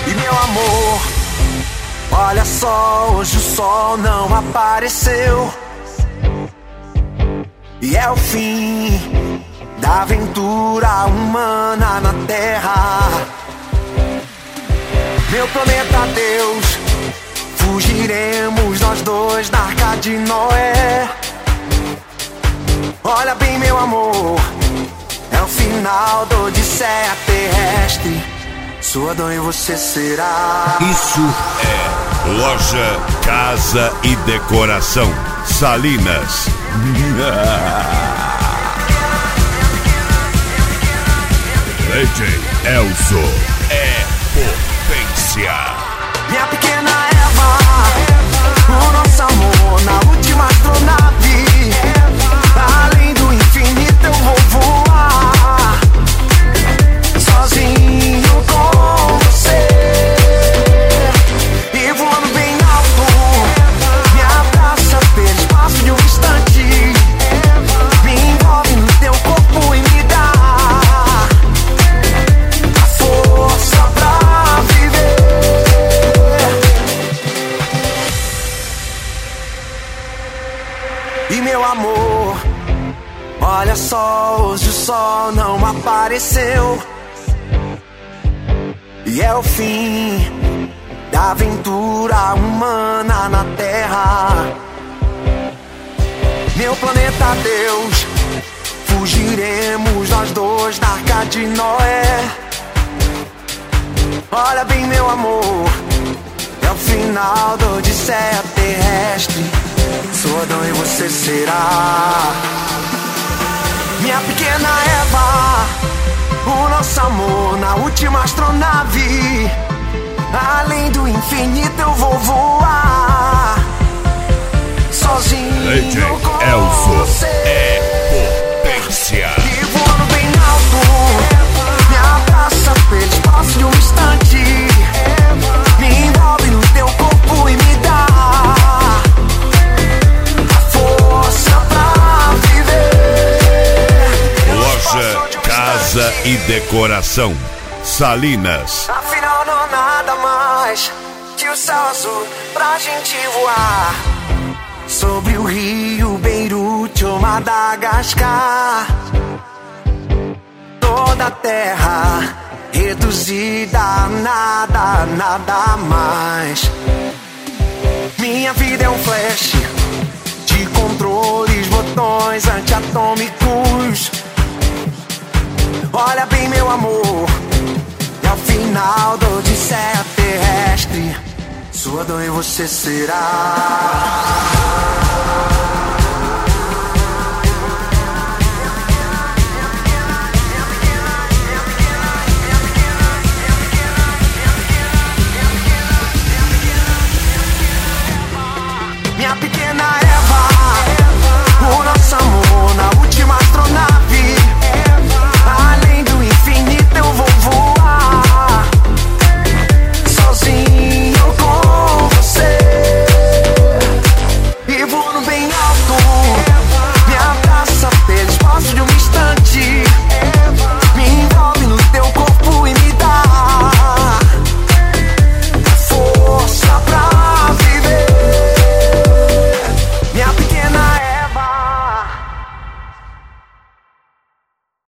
E meu amor, olha só, hoje o sol não apareceu. E é o fim da aventura humana na Terra. Meu planeta Deus, fugiremos nós dois da Arca de Noé. Olha bem, meu amor, é o final da Odisseia terrestre. Sua dor e você será. Isso é Loja Casa e Decoração Salinas. DJ Elzo é potência. Minha pequena Eva, o nosso amor na última astronave. Além do infinito eu vou voar, sozinho com você. E voando bem alto, me abraça pelo espaço de um instante. Me envolve no teu corpo e me dá a força pra viver. E meu amor, olha só, hoje o sol não apareceu. E é o fim da aventura humana na Terra. Meu planeta Deus, fugiremos nós dois da Arca de Noé. Olha bem, meu amor, é o final da Odisseia terrestre. Sua dor e você será. Minha pequena Eva, o nosso amor na última astronave. Além do infinito eu vou voar, sozinho DJ com Elzo você. é potência. E voando bem alto, me abraça pelo espaço de um instante. Me envolve no teu corpo e me dá a força pra viver. Loja Casa e Decoração Salinas. Afinal não há nada mais que o céu azul pra gente voar. Sobre o rio Beirute ou Madagascar. Toda a terra reduzida a nada, nada mais. Minha vida é um flash de controles, botões antiatômicos. Olha bem, meu amor, é o final da Odisseia terrestre. Sua dor e você será.